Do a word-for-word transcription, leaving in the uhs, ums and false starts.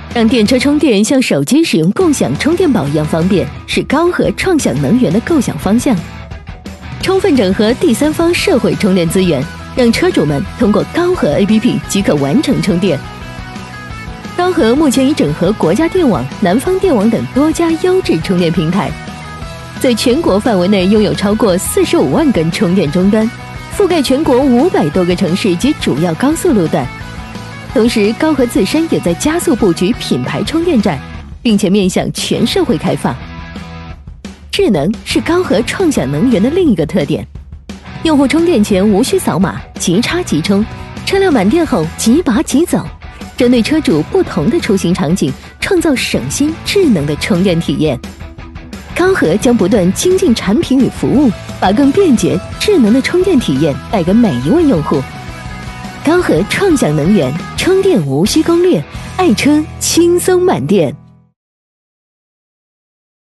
让电车充电像手机使用共享充电宝一样方便，是高和创想能源的构想方向。充分整合第三方社会充电资源，让车主们通过高和 A P P 即可完成充电。高和目前已整合国家电网、南方电网等多家优质充电平台，在全国范围内拥有超过四十五万根充电终端，覆盖全国五百多个城市及主要高速路段。同时，高和自身也在加速布局品牌充电站，并且面向全社会开放。智能是高和创想能源的另一个特点，用户充电前无需扫码，即插即充，车辆满电后即拔即走，针对车主不同的出行场景，创造省心智能的充电体验。高和将不断精进产品与服务，把更便捷、智能的充电体验带给每一位用户。高和创想能源，充电无需攻略，爱车轻松满电。